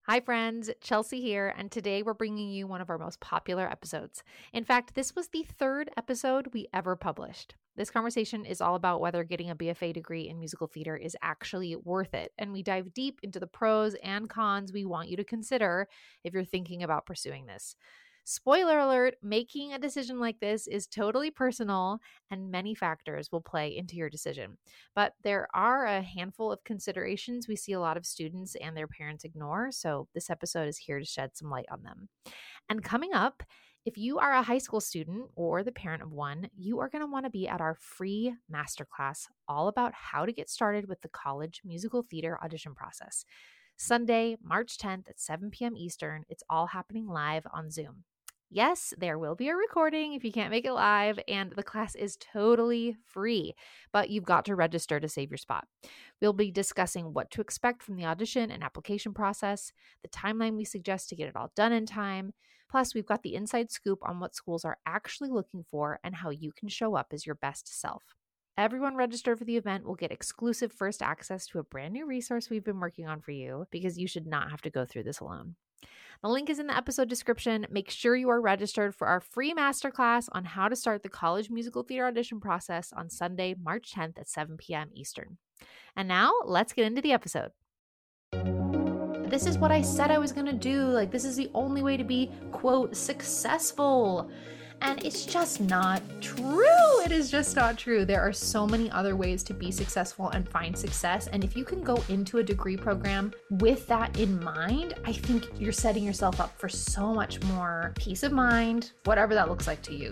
Hi, friends. Chelsea here, and today we're bringing you one of our most popular episodes. In fact, this was the third episode we ever published. This conversation is all about whether getting a BFA degree in musical theater is actually worth it, and we dive deep into the pros and cons we want you to consider if you're thinking about pursuing this. Spoiler alert, making a decision like this is totally personal, and many factors will play into your decision. But there are a handful of considerations we see a lot of students and their parents ignore, so this episode is here to shed some light on them. And coming up, if you are a high school student or the parent of one, you are going to want to be at our free masterclass all about how to get started with the college musical theater audition process. Sunday, March 10th at 7 p.m. Eastern. It's all happening live on Zoom. Yes, there will be a recording if you can't make it live, and the class is totally free, but you've got to register to save your spot. We'll be discussing what to expect from the audition and application process, the timeline we suggest to get it all done in time. Plus, we've got the inside scoop on what schools are actually looking for and how you can show up as your best self. Everyone registered for the event will get exclusive first access to a brand new resource we've been working on for you, because you should not have to go through this alone. The link is in the episode description. Make sure you are registered for our free masterclass on how to start the college musical theater audition process on Sunday, March 10th at 7 p.m. Eastern. And now let's get into the episode. This is what I said I was going to do. This is the only way to be, quote, successful. And it's just not true. It is just not true. There are so many other ways to be successful and find success. And if you can go into a degree program with that in mind, I think you're setting yourself up for so much more peace of mind, whatever that looks like to you.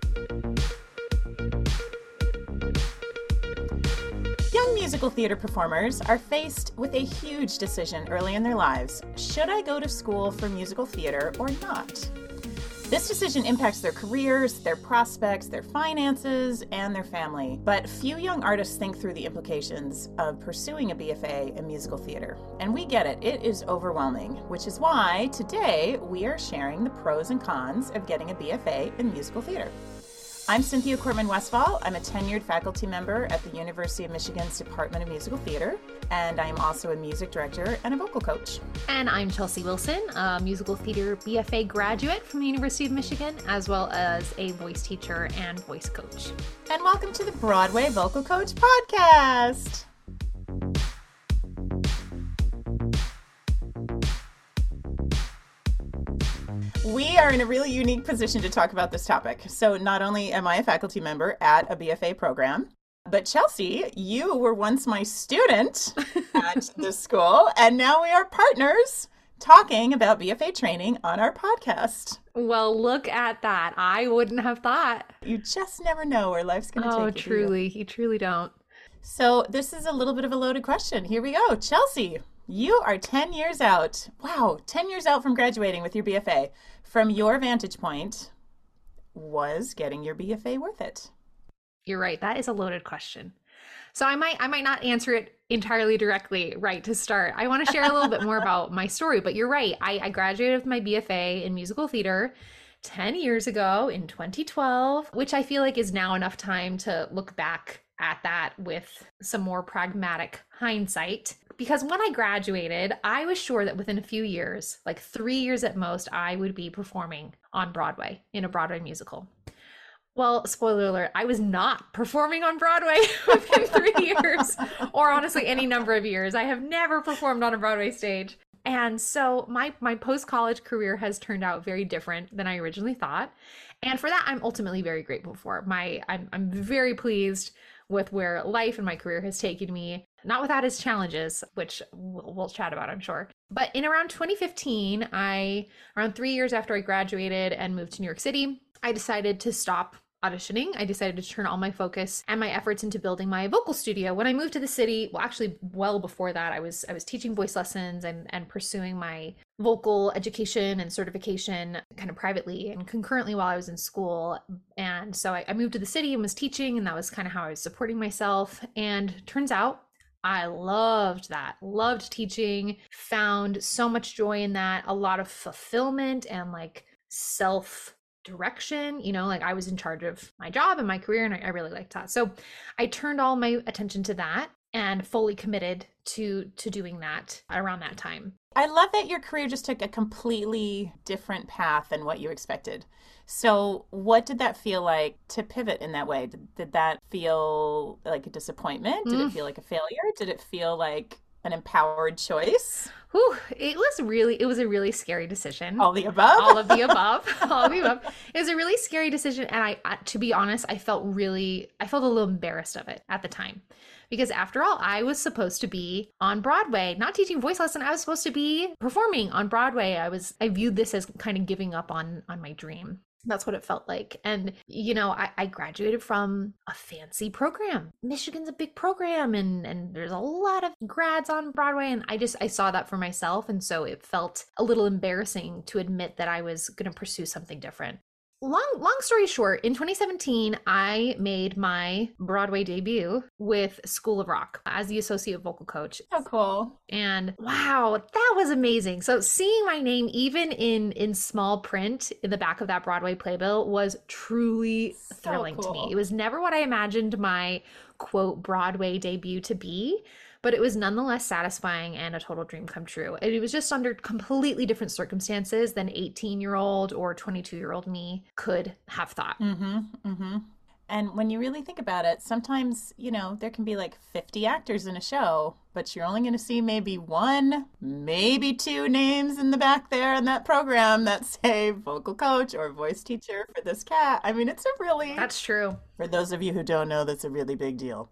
Young musical theater performers are faced with a huge decision early in their lives. Should I go to school for musical theater or not? This decision impacts their careers, their prospects, their finances, and their family. But few young artists think through the implications of pursuing a BFA in musical theater. And we get it. It is overwhelming, which is why today we are sharing the pros and cons of getting a BFA in musical theater. I'm Cynthia Cortman-Westphal. I'm a tenured faculty member at the University of Michigan's Department of Musical Theater, and I am also a music director and a vocal coach. And I'm Chelsea Wilson, a musical theater BFA graduate from the University of Michigan, as well as a voice teacher and voice coach. And welcome to the Broadway Vocal Coach Podcast. We are in a really unique position to talk about this topic. So not only am I a faculty member at a BFA program, but Chelsea, you were once my student at the school, and now we are partners talking about BFA training on our podcast. Well, look at that. I wouldn't have thought. You just never know where life's going to take you. Oh, truly. You truly don't. So this is a little bit of a loaded question. Here we go. Chelsea, you are 10 years out. Wow, 10 years out from graduating with your BFA. From your vantage point, was getting your BFA worth it? You're right. That is a loaded question. So I might not answer it entirely directly right to start. I want to share a little bit more about my story, but you're right. I graduated with my BFA in musical theater 10 years ago in 2012, which I feel like is now enough time to look back at that with some more pragmatic hindsight. Because when I graduated, I was sure that within a few years, like 3 years at most, I would be performing on Broadway in a Broadway musical. Well, spoiler alert, I was not performing on Broadway within 3 years, or honestly, any number of years. I have never performed on a Broadway stage. And so my post-college career has turned out very different than I originally thought. And for that, I'm ultimately very grateful for. I'm very pleased with where life and my career has taken me, not without its challenges, which we'll chat about, I'm sure. But in around 2015, around 3 years after I graduated and moved to New York City, I decided to stop auditioning. I decided to turn all my focus and my efforts into building my vocal studio. When I moved to the city, well, actually, well before that, I was teaching voice lessons and pursuing my vocal education and certification kind of privately and concurrently while I was in school. And so I moved to the city and was teaching, and that was kind of how I was supporting myself. And turns out I loved that, loved teaching, found so much joy in that, a lot of fulfillment and self direction, I was in charge of my job and my career, and I really liked that. So I turned all my attention to that. and fully committed to doing that around that time. I love that your career just took a completely different path than what you expected. So, what did that feel like to pivot in that way? Did that feel like a disappointment? Did it feel like a failure? Did it feel like an empowered choice? Whew, it was a really scary decision. All the above? All of the above. All of the above. It was a really scary decision. And to be honest, I felt a little embarrassed of it at the time. Because after all, I was supposed to be on Broadway, not teaching voice lesson. I was supposed to be performing on Broadway. I viewed this as kind of giving up on my dream. That's what it felt like. And, I graduated from a fancy program. Michigan's a big program and there's a lot of grads on Broadway. And I saw that for myself. And so it felt a little embarrassing to admit that I was going to pursue something different. Long story short, in 2017, I made my Broadway debut with School of Rock as the associate vocal coach. So cool. And wow, that was amazing. So seeing my name even in small print in the back of that Broadway playbill was truly thrilling to me. It was never what I imagined my quote Broadway debut to be, but it was nonetheless satisfying and a total dream come true. And it was just under completely different circumstances than 18-year-old or 22-year-old me could have thought. And when you really think about it, sometimes, there can be like 50 actors in a show, but you're only going to see maybe one, maybe two names in the back there in that program that say vocal coach or voice teacher for this cat. I mean, That's true. For those of you who don't know, that's a really big deal.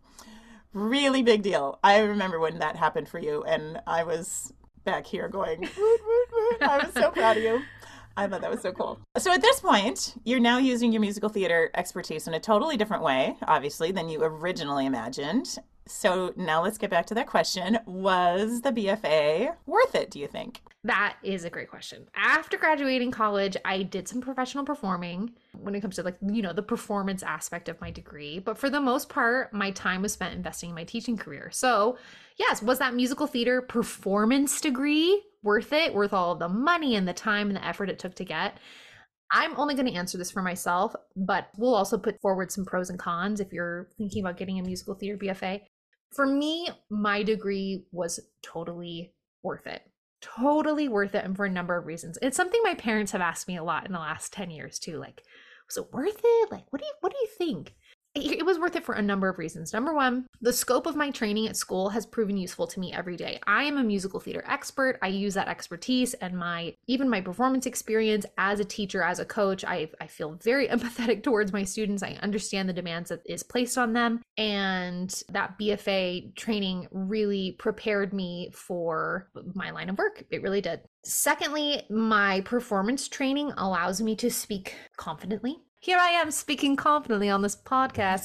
Really big deal. I remember when that happened for you, and I was back here going, woot, woot, woot. I was so proud of you. I thought that was so cool. So at this point, you're now using your musical theater expertise in a totally different way, obviously, than you originally imagined. So now let's get back to that question. Was the BFA worth it, do you think? That is a great question. After graduating college, I did some professional performing when it comes to the performance aspect of my degree. But for the most part, my time was spent investing in my teaching career. So yes, was that musical theater performance degree worth it? Worth all of the money and the time and the effort it took to get? I'm only going to answer this for myself, but we'll also put forward some pros and cons if you're thinking about getting a musical theater BFA. For me, my degree was totally worth it. Totally worth it, and for a number of reasons. It's something my parents have asked me a lot in the last 10 years too. Like, was it worth it? Like, what do you think? It was worth it for a number of reasons. Number one, the scope of my training at school has proven useful to me every day. I am a musical theater expert. I use that expertise and my performance experience as a teacher, as a coach. I feel very empathetic towards my students. I understand the demands that is placed on them. And that BFA training really prepared me for my line of work. It really did. Secondly, my performance training allows me to speak confidently. Here I am speaking confidently on this podcast.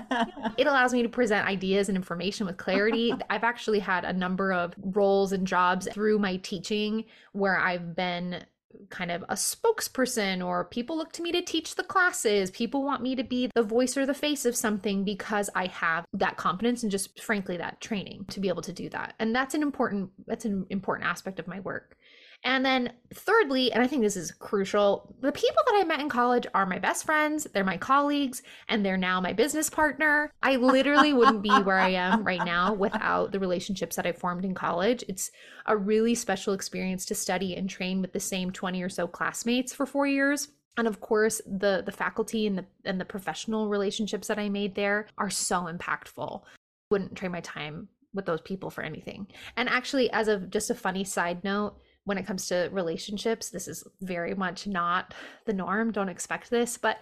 It allows me to present ideas and information with clarity. I've actually had a number of roles and jobs through my teaching where I've been kind of a spokesperson, or people look to me to teach the classes. People want me to be the voice or the face of something because I have that confidence and just frankly that training to be able to do that. And that's an important aspect of my work. And then thirdly, and I think this is crucial, the people that I met in college are my best friends, they're my colleagues, and they're now my business partner. I literally wouldn't be where I am right now without the relationships that I formed in college. It's a really special experience to study and train with the same 20 or so classmates for 4 years. And of course, the faculty and the professional relationships that I made there are so impactful. Wouldn't trade my time with those people for anything. And actually, as of just a funny side note, when it comes to relationships, this is very much not the norm. Don't expect this, but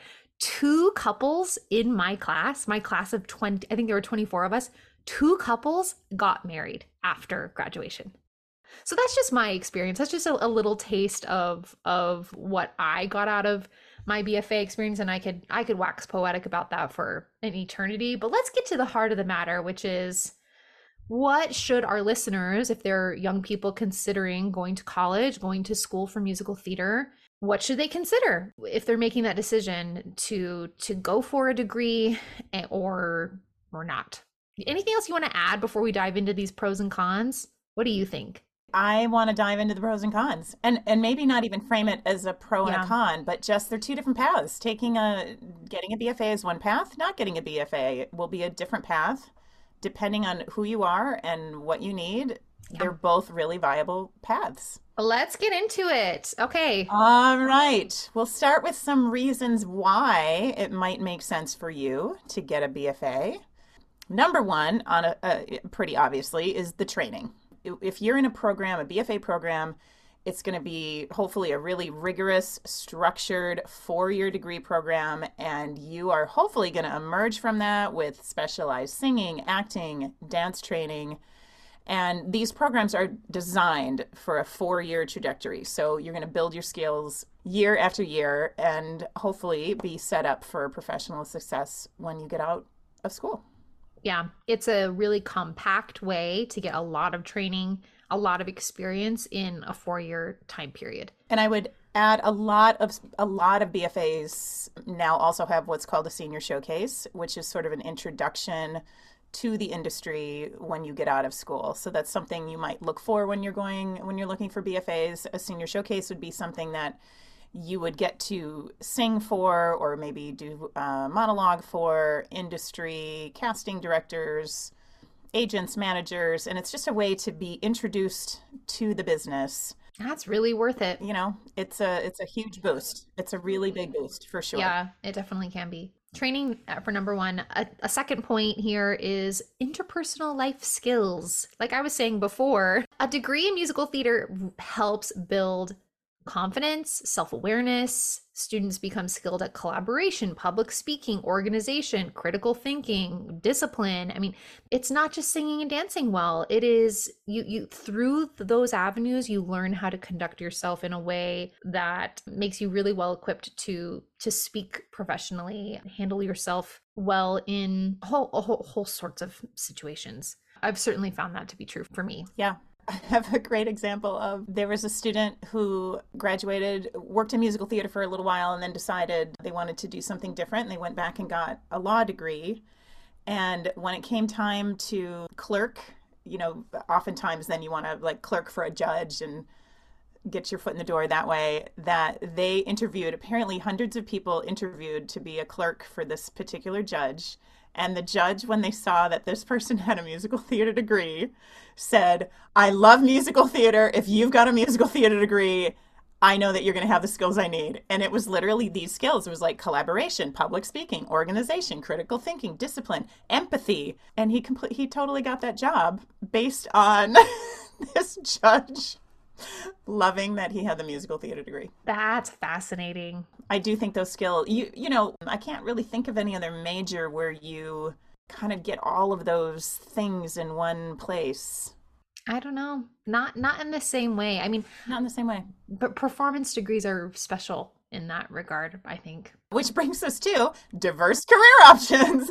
2 couples in my class of 20, I think there were 24 of us, 2 couples got married after graduation. So that's just my experience. That's just a little taste of what I got out of my BFA experience. And I could wax poetic about that for an eternity, but let's get to the heart of the matter, which is, what should our listeners, if they're young people considering going to college, going to school for musical theater, what should they consider if they're making that decision to go for a degree or not? Anything else you want to add before we dive into these pros and cons? What do you think? I want to dive into the pros and cons and maybe not even frame it as a pro and a con, but just they're 2 different paths. Getting a BFA is one path, not getting a BFA will be a different path. depending on who you are and what you need, Yeah. they're both really viable paths. Let's get into it. Okay. All right. We'll start with some reasons why it might make sense for you to get a BFA. Number one, on pretty obviously, is the training. If you're in a program, a BFA program, it's going to be hopefully a really rigorous, structured 4-year degree program, and you are hopefully going to emerge from that with specialized singing, acting, dance training. And these programs are designed for a 4-year trajectory. So you're going to build your skills year after year and hopefully be set up for professional success when you get out of school. Yeah, it's a really compact way to get a lot of training, a lot of experience in a 4-year time period. And I would add a lot of BFAs now also have what's called a senior showcase, which is sort of an introduction to the industry when you get out of school. So that's something you might look for when you're looking for BFAs. A senior showcase would be something that you would get to sing for, or maybe do a monologue for industry, casting directors, agents, managers, and it's just a way to be introduced to the business. That's really worth it. You know, it's a huge boost. It's a really big boost for sure. Yeah, it definitely can be. Training for number one. A second point here is interpersonal life skills. Like I was saying before, a degree in musical theater helps build confidence, self-awareness. Students become skilled at collaboration, public speaking, organization, critical thinking, discipline. I mean, it's not just singing and dancing well. It is you through those avenues, you learn how to conduct yourself in a way that makes you really well equipped to speak professionally, handle yourself well in whole sorts of situations. I've certainly found that to be true for me. Yeah. I have a great example of there was a student who graduated, worked in musical theater for a little while, and then decided they wanted to do something different. And they went back and got a law degree. And when it came time to clerk, you know, oftentimes then you want to like clerk for a judge and get your foot in the door that way, that they interviewed, apparently hundreds of people interviewed to be a clerk for this particular judge. And the judge, when they saw that this person had a musical theater degree, said, I love musical theater. If you've got a musical theater degree, I know that you're going to have the skills I need. And it was literally these skills. It was like collaboration, public speaking, organization, critical thinking, discipline, empathy. And he totally got that job based on this judge loving that he had the musical theater degree. That's fascinating. I do think those skills, you know, I can't really think of any other major where you kind of get all of those things in one place. I don't know. Not in the same way. I mean, not in the same way. But performance degrees are special in that regard, I think. Which brings us to diverse career options.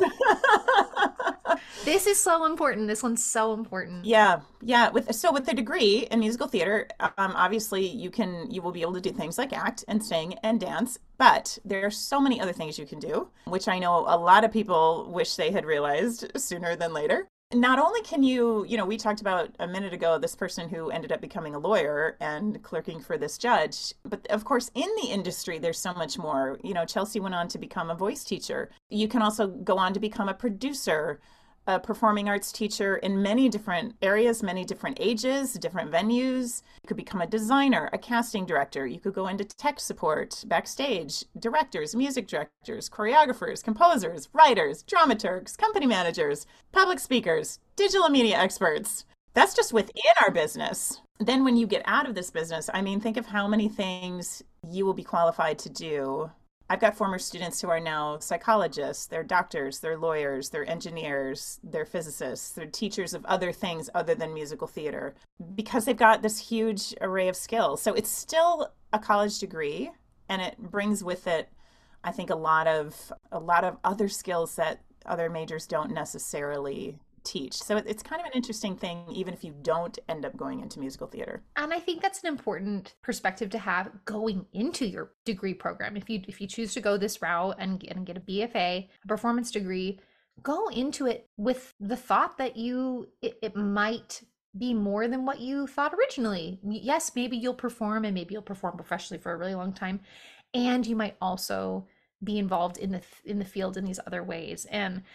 This is so important. This one's so important. Yeah. With the degree in musical theater, obviously you will be able to do things like act and sing and dance, but there are so many other things you can do, which I know a lot of people wish they had realized sooner than later. Not only can you know, we talked about a minute ago this person who ended up becoming a lawyer and clerking for this judge, but of course in the industry there's so much more. You know, Chelsea went on to become a voice teacher. You can also go on to become a producer, a performing arts teacher in many different areas, many different ages, different venues. You could become a designer, a casting director. You could go into tech support, backstage, directors, music directors, choreographers, composers, writers, dramaturgs, company managers, public speakers, digital media experts. That's just within our business. Then when you get out of this business, I mean, think of how many things you will be qualified to do. I've got former students who are now psychologists, they're doctors, they're lawyers, they're engineers, they're physicists, they're teachers of other things other than musical theater, because they've got this huge array of skills. So it's still a college degree, and it brings with it, I think, a lot of other skills that other majors don't necessarily teach. So it's kind of an interesting thing, even if you don't end up going into musical theater. And I think that's an important perspective to have going into your degree program. If you choose to go this route and get a BFA, a performance degree, go into it with the thought that it might be more than what you thought originally. Yes, maybe you'll perform, and maybe you'll perform professionally for a really long time, and you might also be involved in the field in these other ways. And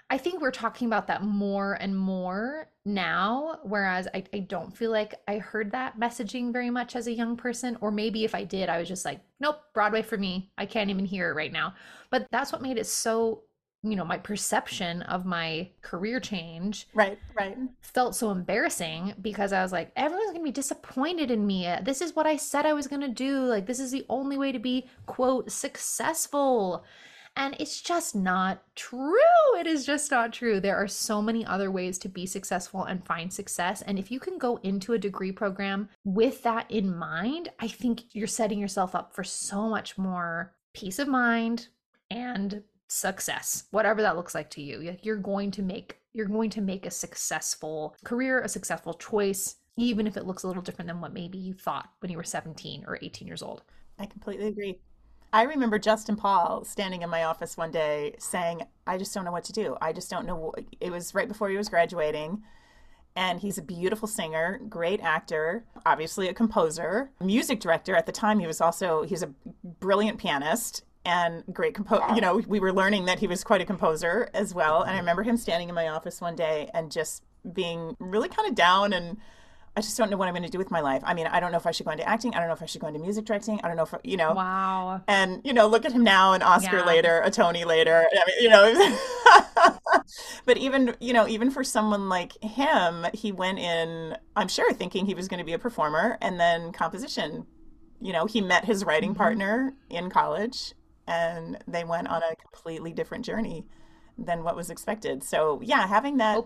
I think we're talking about that more and more now, whereas I don't feel like I heard that messaging very much as a young person. Or maybe if I did, I was just like, nope, Broadway for me. I can't even hear it right now. But that's what made it so, my perception of my career change Right. felt so embarrassing because I was like, everyone's going to be disappointed in me. This is what I said I was going to do. Like, this is the only way to be, quote, successful. And it's just not true. It is just not true. There are so many other ways to be successful and find success. And if you can go into a degree program with that in mind, I think you're setting yourself up for so much more peace of mind and success, whatever that looks like to you. You're going to make a successful career, a successful choice, even if it looks a little different than what maybe you thought when you were 17 or 18 years old. I completely agree. I remember Justin Paul standing in my office one day saying, I just don't know what to do. I just don't know. It was right before he was graduating. And he's a beautiful singer, great actor, obviously a composer, music director. At the time, he's a brilliant pianist and great composer. We were learning that he was quite a composer as well. And I remember him standing in my office one day and just being really kind of down, and I just don't know what I'm going to do with my life. I mean, I don't know if I should go into acting. I don't know if I should go into music directing. I don't know if, Wow. And, look at him now, an Oscar later, a Tony later. I mean, but even for someone like him, he went in, I'm sure, thinking he was going to be a performer, and then composition. He met his writing partner in college, and they went on a completely different journey than what was expected. So yeah, having that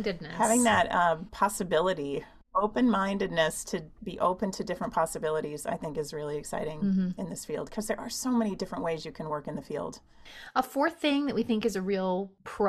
possibility, open-mindedness to be open to different possibilities, I think is really exciting in this field, because there are so many different ways you can work in the field. A fourth thing that we think is a real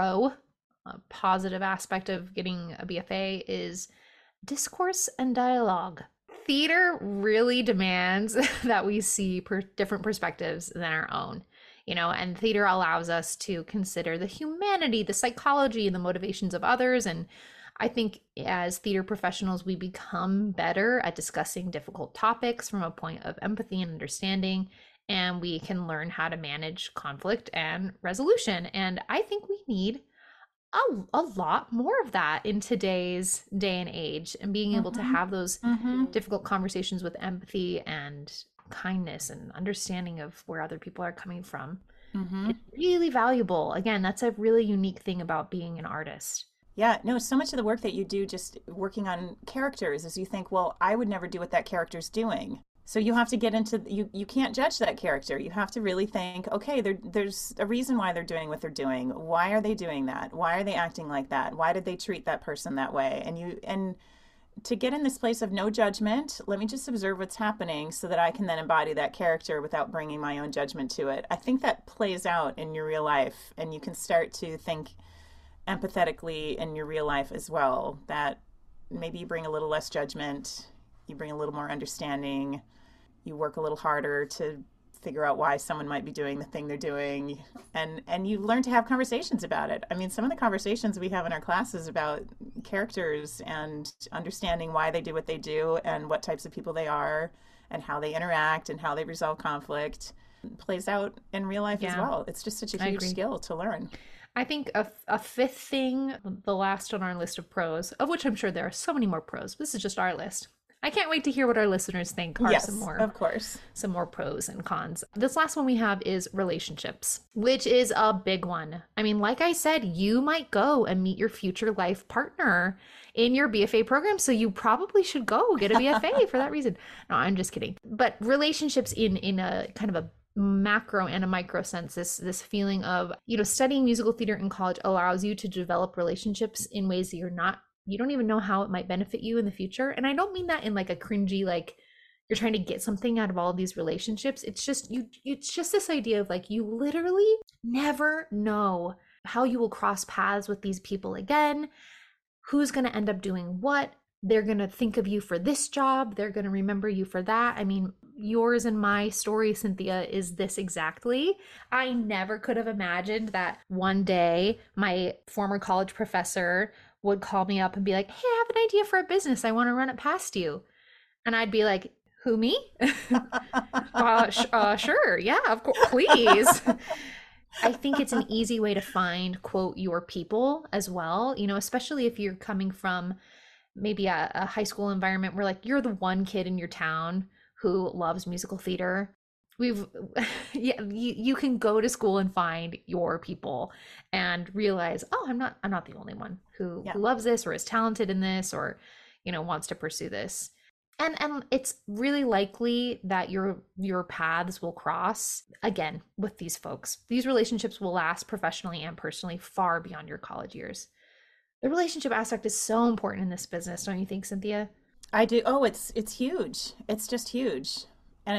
positive aspect of getting a BFA is discourse and dialogue. Theater really demands that we see different perspectives than our own, and theater allows us to consider the humanity, the psychology, and the motivations of others. And I think as theater professionals, we become better at discussing difficult topics from a point of empathy and understanding, and we can learn how to manage conflict and resolution. And I think we need a lot more of that in today's day and age, and being able to have those difficult conversations with empathy and kindness and understanding of where other people are coming from. It's really valuable. Again, that's a really unique thing about being an artist. Yeah, no, so much of the work that you do just working on characters is you think, well, I would never do what that character's doing. So you have to get into, you can't judge that character. You have to really think, okay, there's a reason why they're doing what they're doing. Why are they doing that? Why are they acting like that? Why did they treat that person that way? And to get in this place of no judgment, let me just observe what's happening so that I can then embody that character without bringing my own judgment to it. I think that plays out in your real life, and you can start to think empathetically in your real life as well, that maybe you bring a little less judgment, you bring a little more understanding, you work a little harder to figure out why someone might be doing the thing they're doing, and you learn to have conversations about it. I mean, some of the conversations we have in our classes about characters and understanding why they do what they do and what types of people they are and how they interact and how they resolve conflict plays out in real life as well. It's just such a huge skill to learn. I think a fifth thing, the last on our list of pros, of which I'm sure there are so many more pros. This is just our list. I can't wait to hear what our listeners think are some more pros and cons. This last one we have is relationships, which is a big one. I mean, like I said, you might go and meet your future life partner in your BFA program, so you probably should go get a BFA for that reason. No, I'm just kidding. But relationships in a kind of a macro and a micro sense, this feeling of, studying musical theater in college allows you to develop relationships in ways that you don't even know how it might benefit you in the future. And I don't mean that in like a cringy, like you're trying to get something out of all of these relationships. It's just this idea of like, you literally never know how you will cross paths with these people again, who's going to end up doing what. They're going to think of you for this job. They're going to remember you for that. I mean, yours and my story, Cynthia, is this exactly. I never could have imagined that one day my former college professor would call me up and be like, hey, I have an idea for a business. I want to run it past you. And I'd be like, who, me? Sure. Yeah, of course, please. I think it's an easy way to find, quote, your people as well, especially if you're coming from maybe a high school environment where like you're the one kid in your town who loves musical theater. We've yeah, you can go to school and find your people and realize, oh, I'm not the only one who Yeah. loves this or is talented in this or wants to pursue this. And it's really likely that your paths will cross again with these folks. These relationships will last professionally and personally far beyond your college years. The relationship aspect is so important in this business, don't you think, Cynthia? I do. Oh, it's huge. It's just huge. And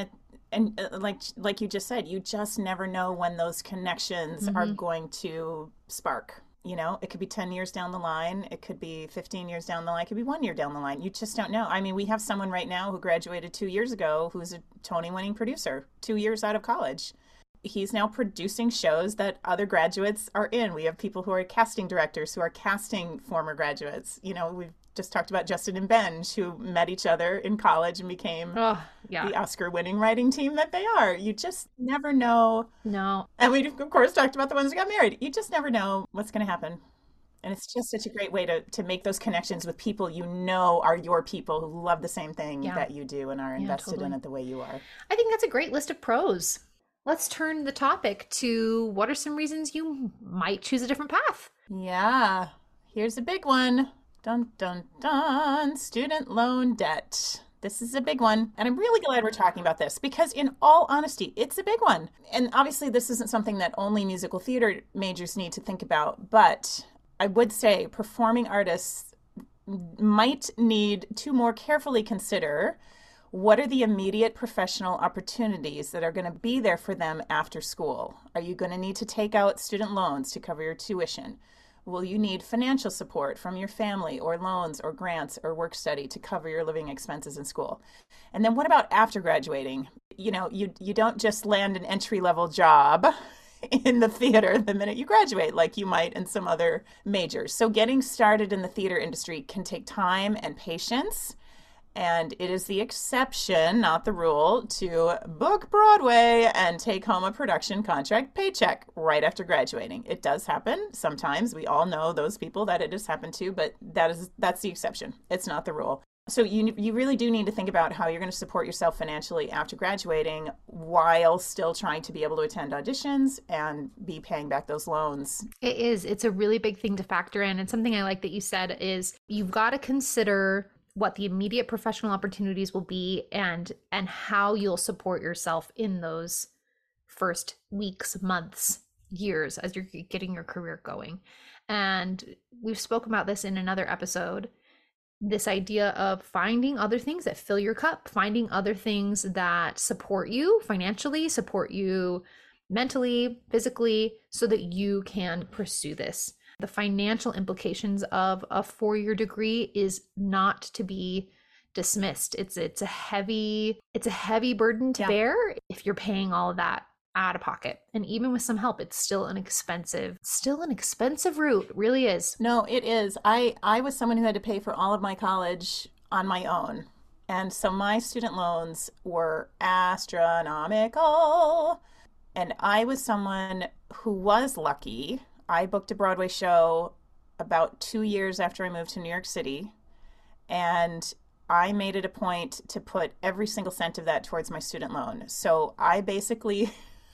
like you just said, you just never know when those connections are Mm-hmm. going to spark. It could be 10 years down the line, it could be 15 years down the line, it could be 1 year down the line. You just don't know. I mean, we have someone right now who graduated 2 years ago who's a Tony winning producer, 2 years out of college. He's now producing shows that other graduates are in. We have people who are casting directors who are casting former graduates. We've just talked about Justin and Benj, who met each other in college and became Oh, yeah. the Oscar winning writing team that they are. You just never know. No, And we, of course, talked about the ones who got married. You just never know what's going to happen. And it's just such a great way to make those connections with people are your people who love the same thing yeah. that you do and are Yeah, invested in totally. it the way you are. I think that's a great list of pros. Let's turn the topic to what are some reasons you might choose a different path? Yeah. Here's a big one. Dun, dun, dun. Student loan debt. This is a big one. And I'm really glad we're talking about this because, in all honesty, it's a big one. And obviously, this isn't something that only musical theater majors need to think about. But I would say performing artists might need to more carefully consider what are the immediate professional opportunities that are going to be there for them after school. Are you going to need to take out student loans to cover your tuition? Will you need financial support from your family or loans or grants or work study to cover your living expenses in school? And then what about after graduating? You don't just land an entry level job in the theater the minute you graduate like you might in some other majors. So getting started in the theater industry can take time and patience. And it is the exception, not the rule, to book Broadway and take home a production contract paycheck right after graduating. It does happen sometimes. We all know those people that it has happened to, but that's the exception. It's not the rule. So you really do need to think about how you're going to support yourself financially after graduating while still trying to be able to attend auditions and be paying back those loans. It is. It's a really big thing to factor in. And something I like that you said is you've got to consider what the immediate professional opportunities will be and how you'll support yourself in those first weeks, months, years as you're getting your career going. And we've spoken about this in another episode, this idea of finding other things that fill your cup, finding other things that support you financially, support you mentally, physically, so that you can pursue this. The financial implications of a 4-year degree is not to be dismissed. It's a heavy burden to bear if you're paying all of that out of pocket. And even with some help, it's still an expensive route. It really is. No, it is. I was someone who had to pay for all of my college on my own. And so my student loans were astronomical. And I was someone who was lucky. I booked a Broadway show about 2 years after I moved to New York City. And I made it a point to put every single cent of that towards my student loan. So I basically,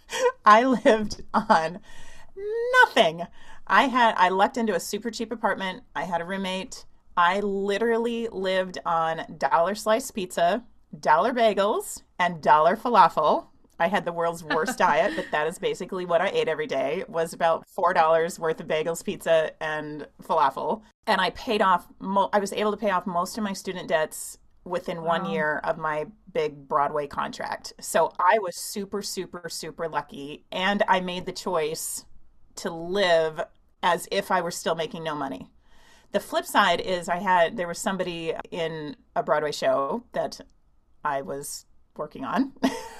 I lived on nothing. I lucked into a super cheap apartment. I had a roommate. I literally lived on dollar sliced pizza, dollar bagels, and dollar falafel. I had the world's worst diet, but that is basically what I ate every day. It was about $4 worth of bagels, pizza, and falafel. And I was able to pay off most of my student debts within 1 year of my big Broadway contract. So I was super, super, super lucky. And I made the choice to live as if I were still making no money. The flip side is there was somebody in a Broadway show that I was working on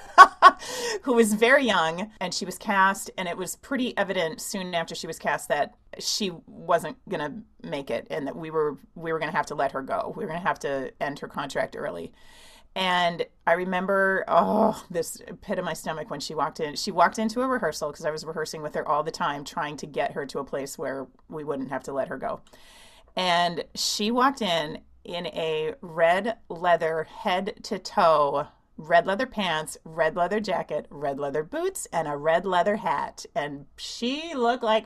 who was very young, and she was cast, and it was pretty evident soon after she was cast that she wasn't going to make it and that we were going to have to let her go. We were going to have to end her contract early. And I remember, oh, this pit in my stomach when she walked in. She walked into a rehearsal because I was rehearsing with her all the time, trying to get her to a place where we wouldn't have to let her go. And she walked in a red leather head to toe, red leather pants, red leather jacket, red leather boots, and a red leather hat. And she looked like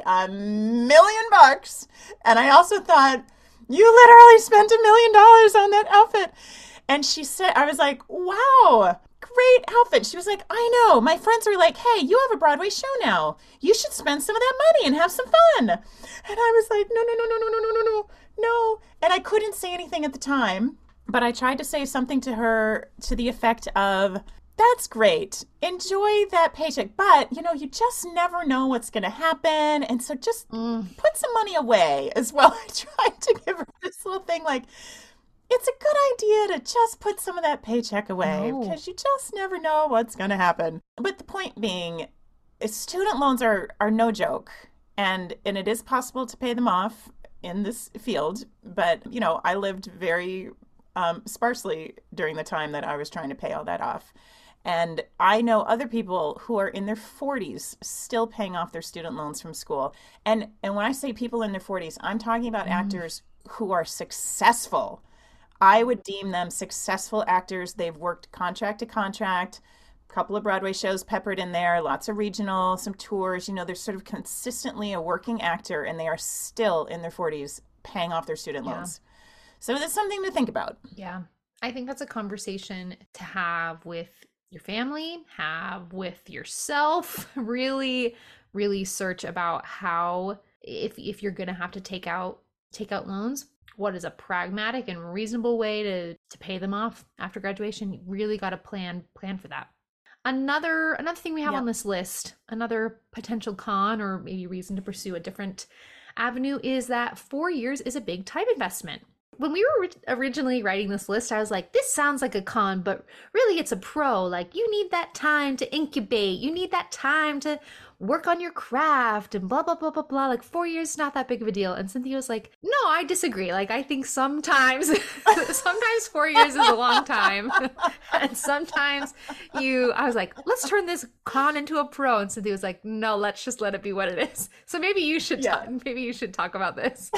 $1,000,000. And I also thought, you literally spent $1,000,000 on that outfit. And she said, I was like, wow, great outfit. She was like, I know. My friends were like, hey, you have a Broadway show now. You should spend some of that money and have some fun. And I was like, no, no, no, no, no, no, no, no, no, no. And I couldn't say anything at the time, but I tried to say something to her to the effect of, that's great. Enjoy that paycheck. But, you just never know what's going to happen. And so just put some money away as well. I tried to give her this little thing like, it's a good idea to just put some of that paycheck away because you just never know what's going to happen. But the point being, student loans are no joke, and it is possible to pay them off in this field. But, I lived very sparsely during the time that I was trying to pay all that off. And I know other people who are in their 40s still paying off their student loans from school. And when I say people in their 40s, I'm talking about actors who are successful. I would deem them successful actors. They've worked contract to contract, a couple of Broadway shows peppered in there, lots of regional, some tours. They're sort of consistently a working actor, and they are still in their 40s paying off their student loans. So that's something to think about. Yeah. I think that's a conversation to have with your family, have with yourself, really, really search about how, if you're going to have to take out loans, what is a pragmatic and reasonable way to pay them off after graduation. You really got to plan for that. Another thing we have on this list, another potential con or maybe reason to pursue a different avenue, is that 4 years is a big time investment. When we were originally writing this list, I was like, this sounds like a con, but really it's a pro. Like, you need that time to incubate. You need that time to work on your craft and blah, blah, blah, blah, blah. Like, 4 years is not that big of a deal. And Cynthia was like, no, I disagree. Like, I think sometimes 4 years is a long time. And sometimes I was like, let's turn this con into a pro. And Cynthia was like, no, let's just let it be what it is. So maybe you should talk about this.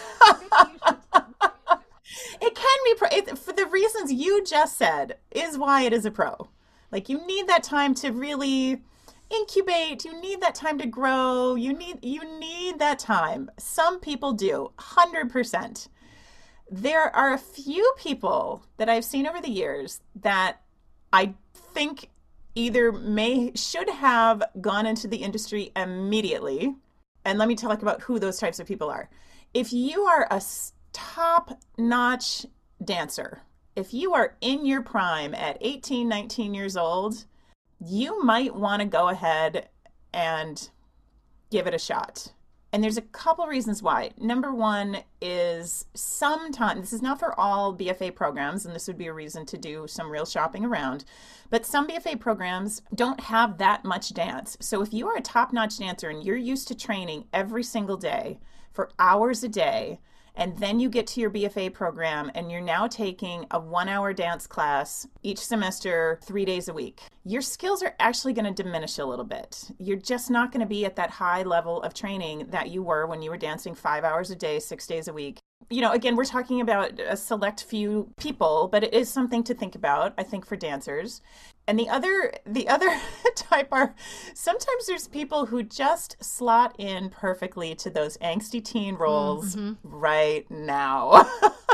It can be pro for the reasons you just said is why it is a pro. Like, you need that time to really incubate. You need that time to grow. You need that time. Some people do, 100%. There are a few people that I've seen over the years that I think either should have gone into the industry immediately. And let me talk about who those types of people are. If you are a top-notch dancer, if you are in your prime at 18, 19 years old, you might want to go ahead and give it a shot. And there's a couple reasons why. Number one is sometimes, this is not for all BFA programs, and this would be a reason to do some real shopping around, but some BFA programs don't have that much dance. So if you are a top-notch dancer and you're used to training every single day for hours a day, and then you get to your BFA program and you're now taking a 1-hour dance class each semester, 3 days a week, your skills are actually going to diminish a little bit. You're just not going to be at that high level of training that you were when you were dancing 5 hours a day, 6 days a week. Again, we're talking about a select few people, but it is something to think about, I think, for dancers. And the other type are, sometimes there's people who just slot in perfectly to those angsty teen roles right now.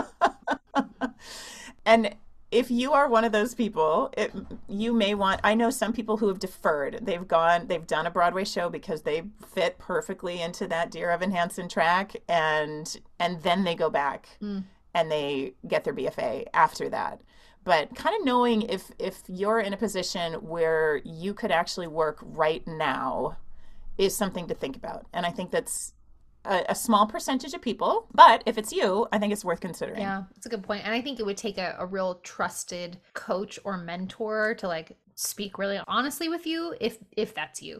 And if you are one of those people, you may want, I know some people who have deferred. They've done a Broadway show because they fit perfectly into that Dear Evan Hansen track, and then they go back and they get their BFA after that. But kind of knowing if you're in a position where you could actually work right now is something to think about. And I think that's a small percentage of people, but if it's you, I think it's worth considering. Yeah, that's a good point. And I think it would take a real trusted coach or mentor to like speak really honestly with you if that's you.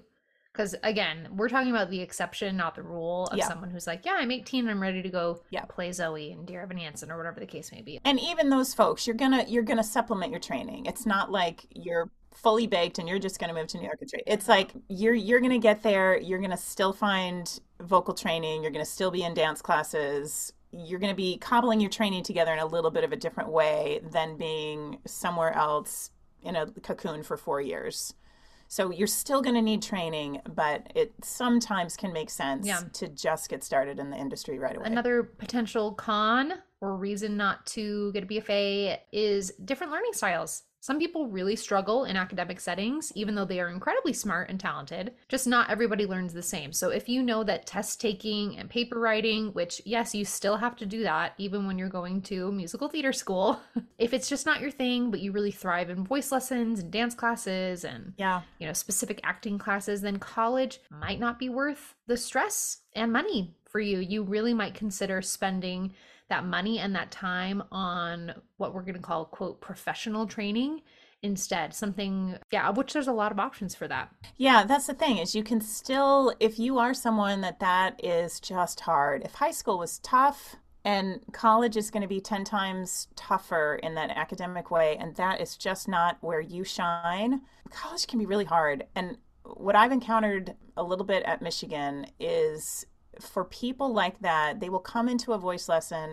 Because again, we're talking about the exception, not the rule of someone who's like, yeah, I'm 18 and I'm ready to go play Zoe and Dear Evan Hansen or whatever the case may be. And even those folks, you're gonna supplement your training. It's not like you're fully baked and you're just gonna move to New York and train. It's like you're gonna get there, you're gonna still find vocal training, you're gonna still be in dance classes. You're going to be cobbling your training together in a little bit of a different way than being somewhere else in a cocoon for 4 years. So you're still going to need training, but it sometimes can make sense to just get started in the industry right away. Another potential con or reason not to get a BFA is different learning styles. Some people really struggle in academic settings, even though they are incredibly smart and talented. Just not everybody learns the same. So if you know that test taking and paper writing, which yes, you still have to do that even when you're going to musical theater school, if it's just not your thing, but you really thrive in voice lessons and dance classes and specific acting classes, then college might not be worth the stress and money for you. You really might consider spending that money and that time on what we're going to call, quote, professional training instead. Something, which there's a lot of options for that. Yeah, that's the thing is you can still, if you are someone that is just hard, if high school was tough and college is going to be 10 times tougher in that academic way, and that is just not where you shine, college can be really hard. And what I've encountered a little bit at Michigan is for people like that, they will come into a voice lesson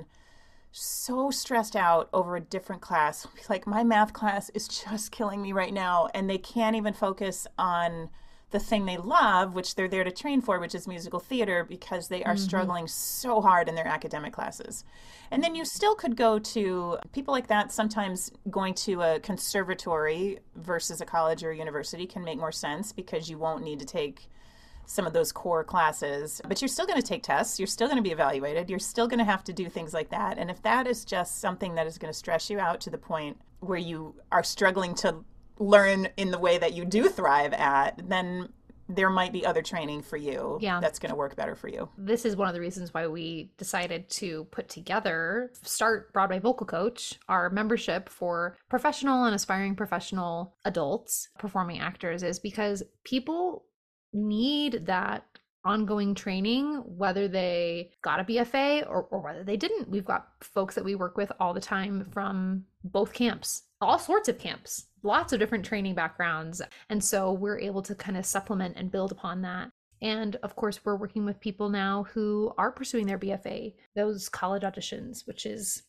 so stressed out over a different class. Like, my math class is just killing me right now. And they can't even focus on the thing they love, which they're there to train for, which is musical theater, because they are struggling so hard in their academic classes. And then you still could go to people like that. Sometimes going to a conservatory versus a college or a university can make more sense because you won't need to take some of those core classes, but you're still going to take tests. You're still going to be evaluated. You're still going to have to do things like that. And if that is just something that is going to stress you out to the point where you are struggling to learn in the way that you do thrive at, then there might be other training for you that's going to work better for you. This is one of the reasons why we decided to put together Start Broadway Vocal Coach, our membership for professional and aspiring professional adults, performing actors, is because people need that ongoing training, whether they got a BFA or whether they didn't. We've got folks that we work with all the time from both camps, all sorts of camps, lots of different training backgrounds. And so we're able to kind of supplement and build upon that. And of course, we're working with people now who are pursuing their BFA, those college auditions, which is,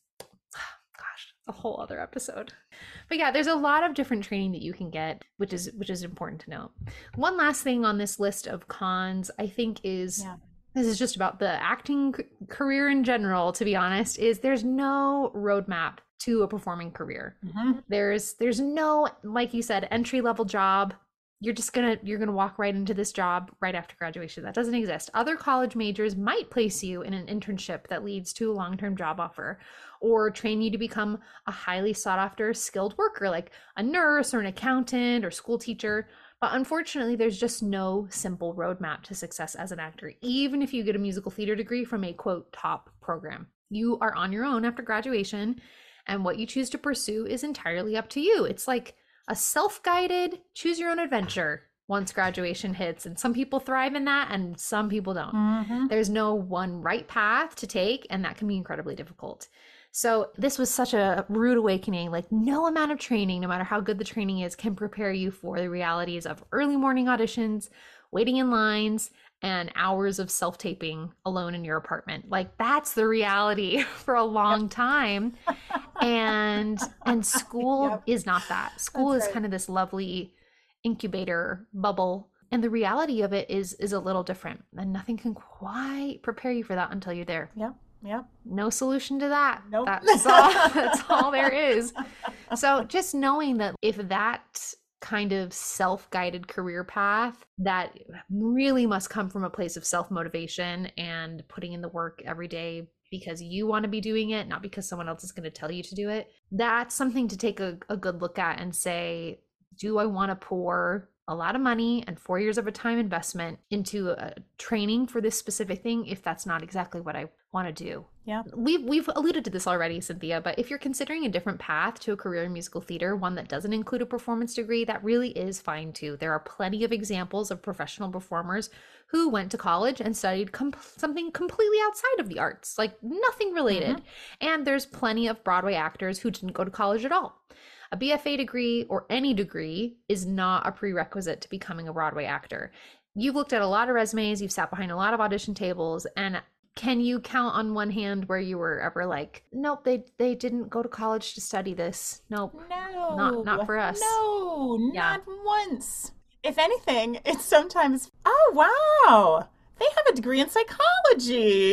a whole other episode. But yeah, there's a lot of different training that you can get, which is important to know. One last thing on this list of cons, I think, is this is just about the acting career in general, to be honest, is there's no roadmap to a performing career. There's no, like you said, entry-level job. You're gonna walk right into this job right after graduation. That doesn't exist. Other college majors might place you in an internship that leads to a long-term job offer, or train you to become a highly sought-after skilled worker like a nurse or an accountant or school teacher. But unfortunately, there's just no simple roadmap to success as an actor, even if you get a musical theater degree from a, quote, top program. You are on your own after graduation, and what you choose to pursue is entirely up to you. It's like a self-guided, choose your own adventure once graduation hits. And some people thrive in that and some people don't. There's no one right path to take, and that can be incredibly difficult. So this was such a rude awakening. Like, no amount of training, no matter how good the training is, can prepare you for the realities of early morning auditions, waiting in lines, and hours of self-taping alone in your apartment. Like, that's the reality for a long time. And school is not that. School is kind of this lovely incubator bubble. And the reality of it is a little different. And nothing can quite prepare you for that until you're there. Yep. No solution to that. Nope. That's all there is. So just knowing that if that kind of self-guided career path that really must come from a place of self-motivation and putting in the work every day because you want to be doing it, not because someone else is going to tell you to do it, that's something to take a good look at and say, do I want to pour a lot of money and 4 years of a time investment into a training for this specific thing if that's not exactly what I want to do. Yeah. We've alluded to this already, Cynthia, but if you're considering a different path to a career in musical theater, one that doesn't include a performance degree, that really is fine too. There are plenty of examples of professional performers who went to college and studied something completely outside of the arts, like nothing related. And there's plenty of Broadway actors who didn't go to college at all. A BFA degree or any degree is not a prerequisite to becoming a Broadway actor. You've looked at a lot of resumes, you've sat behind a lot of audition tables, and can you count on one hand where you were ever like, nope, they didn't go to college to study this? Nope. No. Not for us. No, not once. If anything, it's sometimes, oh, wow, they have a degree in psychology.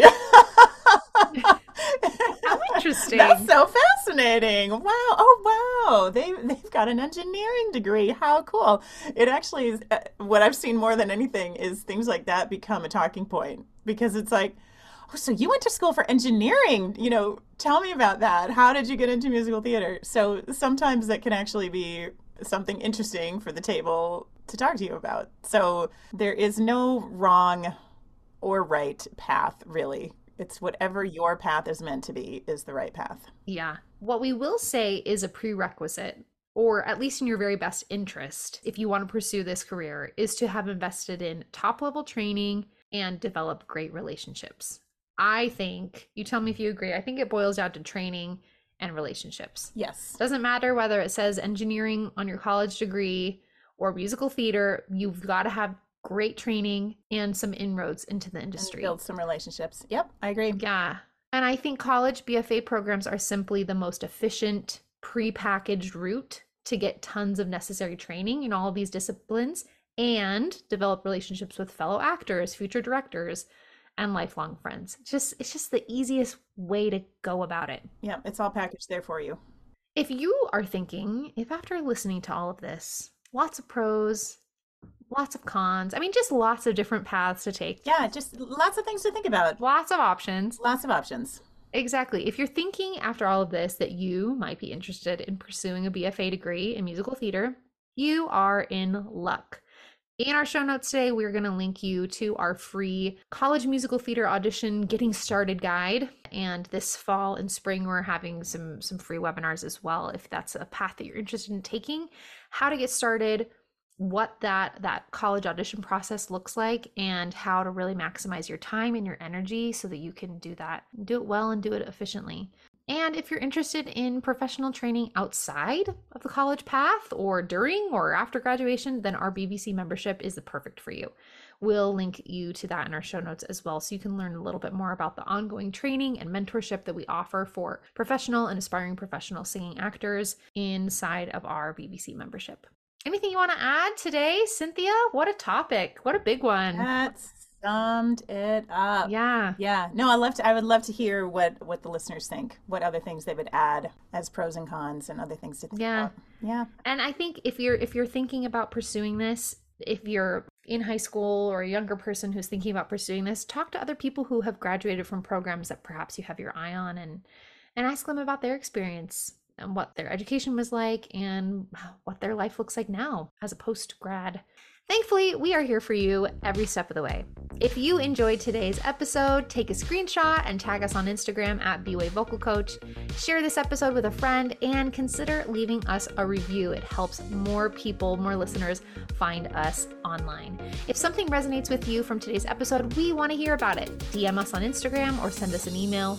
How interesting. That's so fascinating. Wow. Oh, wow. They've got an engineering degree. How cool. It actually is, what I've seen more than anything is things like that become a talking point, because it's like, oh, so you went to school for engineering, tell me about that. How did you get into musical theater? So sometimes that can actually be something interesting for the table to talk to you about. So there is no wrong or right path, really. It's whatever your path is meant to be is the right path. Yeah. What we will say is a prerequisite, or at least in your very best interest, if you want to pursue this career, is to have invested in top-level training and develop great relationships. I think, you tell me if you agree, I think it boils down to training and relationships. Yes. Doesn't matter whether it says engineering on your college degree or musical theater, you've got to have great training and some inroads into the industry. And build some relationships. Yep, I agree. Yeah. And I think college BFA programs are simply the most efficient, pre-packaged route to get tons of necessary training in all of these disciplines and develop relationships with fellow actors, future directors, and lifelong friends. It's just the easiest way to go about it. Yeah, it's all packaged there for you. If you are thinking, if after listening to all of this, lots of pros, lots of cons, I mean, just lots of different paths to take. Yeah, just lots of things to think about. Lots of options. Lots of options. Exactly. If you're thinking after all of this that you might be interested in pursuing a BFA degree in musical theater, you are in luck. In our show notes today, we're going to link you to our free college musical theater audition getting started guide. And this fall and spring, we're having some free webinars as well, if that's a path that you're interested in taking, how to get started, what that college audition process looks like, and how to really maximize your time and your energy so that you can do that, do it well and do it efficiently. And if you're interested in professional training outside of the college path or during or after graduation, then our BBC membership is the perfect for you. We'll link you to that in our show notes as well, so you can learn a little bit more about the ongoing training and mentorship that we offer for professional and aspiring professional singing actors inside of our BBC membership. Anything you want to add today, Cynthia? What a topic. What a big one. That's summed it up. Yeah. No, I would love to hear what the listeners think, what other things they would add as pros and cons and other things to think about. Yeah. And I think if you're thinking about pursuing this, if you're in high school or a younger person who's thinking about pursuing this, talk to other people who have graduated from programs that perhaps you have your eye on, and ask them about their experience and what their education was like and what their life looks like now as a post-grad. Thankfully, we are here for you every step of the way. If you enjoyed today's episode, take a screenshot and tag us on Instagram at B-Way Vocal Coach. Share this episode with a friend and consider leaving us a review. It helps more people, more listeners find us online. If something resonates with you from today's episode, we want to hear about it. DM us on Instagram or send us an email,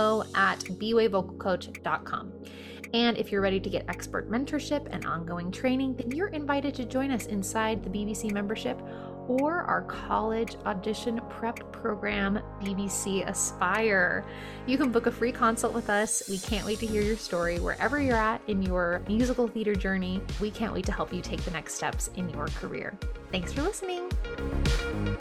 hello@bwayvocalcoach.com. And if you're ready to get expert mentorship and ongoing training, then you're invited to join us inside the BBC membership or our college audition prep program, BBC Aspire. You can book a free consult with us. We can't wait to hear your story wherever you're at in your musical theater journey. We can't wait to help you take the next steps in your career. Thanks for listening.